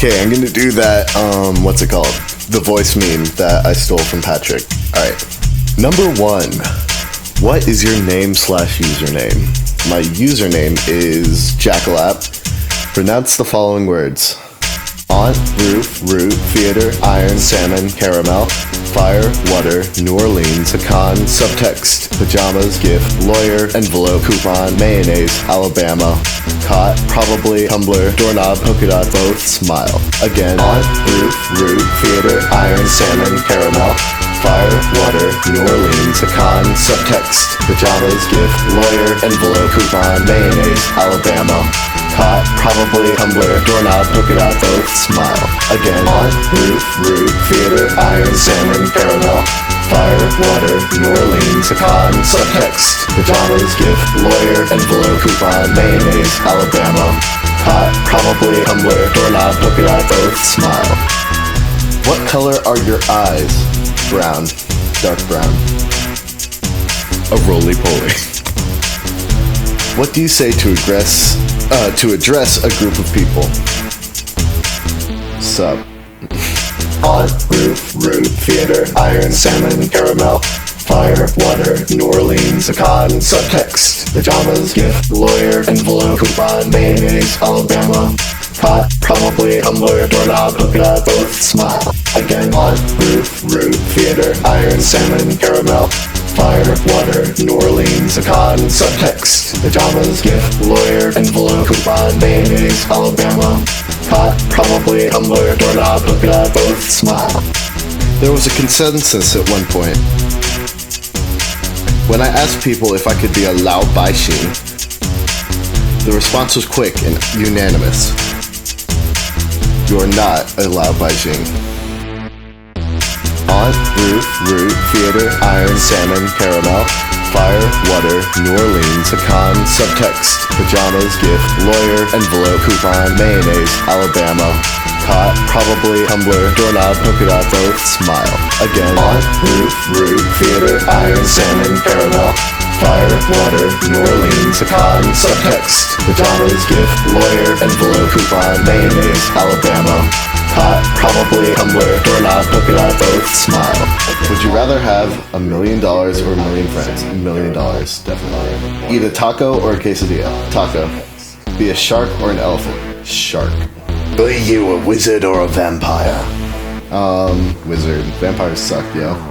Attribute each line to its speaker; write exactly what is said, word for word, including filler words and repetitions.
Speaker 1: Okay, I'm gonna do that, um, what's it called? The voice meme that I stole from Patrick. Alright. Number one. What is your name slash username? My username is Jackalap. Pronounce the following words. Aunt, roof, root, theater, iron, salmon, caramel, fire, water, New Orleans, pecan, subtext, pajamas, gift, lawyer, envelope, coupon, mayonnaise, Alabama, cot, probably, tumbler, doorknob, polka dot, both, smile. Again, aunt, roof, root, theater, iron, salmon, caramel, fire, water, New Orleans, pecan, subtext, pajamas, gift, lawyer, envelope, coupon, mayonnaise, Alabama, cot, probably, tumbler, doorknob, polka dot, both, smile. Again, aunt, roof, root, theater, iron, salmon, caramel, fire, water, New Orleans, pecan, subtext, pajamas, gift, lawyer, envelope, coupon, mayonnaise, Alabama, cot, probably, tumbler, doorknob, polka dot, both, smile. What color are your eyes? Brown. Dark brown. A roly-poly. What do you say to address, uh, to address a group of people? Sup. Aunt, roof, root, theater, iron, salmon, caramel, fire, water, New Orleans, pecan, subtext, pajamas, gift, lawyer, envelope, coupon, mayonnaise, Alabama, cot, probably, tumbler, doorknob, polka dot, both, smile. Again, aunt, roof, root, theater, iron, salmon, caramel, fire, water, New Orleans, pecan, subtext, pajamas, gift, lawyer, envelope, coupon, mayonnaise, Alabama, cot, probably, tumbler, doorknob, polka dot, both, smile. There was a consensus at one point. When I asked people if I could be a Lao Baixing, the response was quick and unanimous. You are not a Lao Baixing. Aunt, roof, root, theater, iron, salmon, caramel, fire, water, New Orleans, pecan, subtext, pajamas, gift, lawyer, envelope, coupon, mayonnaise, Alabama, cot, probably, tumbler, doorknob, polka dot, both, smile. Again, aunt, roof, root, theater, iron, salmon, caramel, fire, water, New Orleans, pecan, subtext, pajamas, gift, lawyer, envelope, coupon, mayonnaise, Alabama, cot, probably, tumbler, doorknob, polka dot, both, smile. Would you rather have a million dollars or a million friends? A million dollars, definitely. Eat a taco or a quesadilla? Taco. Be a shark or an elephant? Shark. Be you a wizard or a vampire? Um, wizard. Vampires suck, yo.